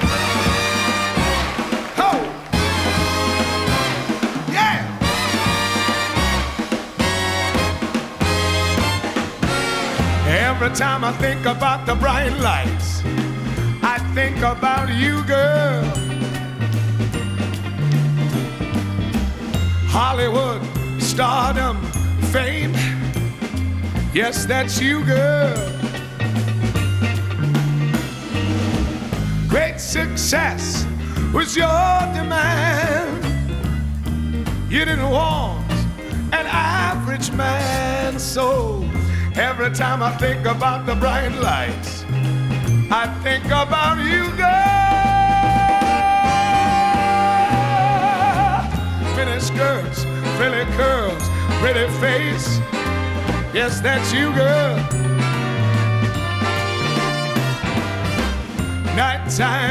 Ho! Yeah! Every time I think about the bright lights, I think about you, girl. Hollywood, stardom, fame. Yes, that's you, girl. Great success was your demand. You didn't want an average man. So every time I think about the bright lights, I think about you, girl. Mini skirts, frilly curls, pretty face. Yes, that's you, girl. Nighttime